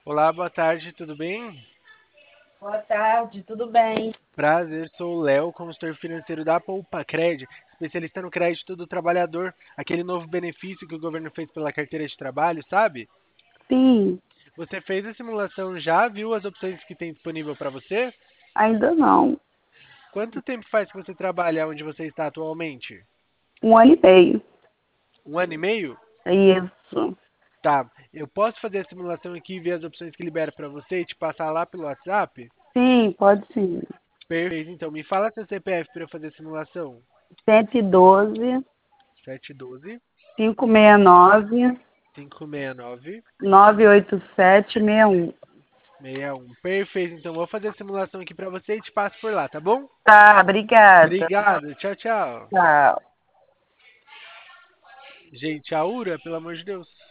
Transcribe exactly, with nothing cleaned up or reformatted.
Olá, boa tarde, tudo bem? Boa tarde, tudo bem? Prazer, sou o Léo, consultor financeiro da Poupa Cred, especialista no crédito do trabalhador, aquele novo benefício que o governo fez pela carteira de trabalho, sabe? Sim, Você fez a simulação já, viu as opções que tem disponível para você? ainda não. Quanto tempo faz que você trabalha onde você está atualmente? Um ano e meio. Um ano e meio? Isso. Tá, eu posso fazer a simulação aqui e ver as opções que libera para você e te passar lá pelo WhatsApp? Sim, pode sim. Perfeito, então me fala seu C P F para eu fazer a simulação. cento e doze, Sete doze quinhentos e sessenta e nove, cinco seis nove novecentos e oitenta e sete, sessenta e um. seis um. Perfeito, então vou fazer a simulação aqui pra você e te passo por lá, tá bom? Tá, obrigada. Obrigado, tchau, tchau. Tchau. Gente, a Ura, pelo amor de Deus.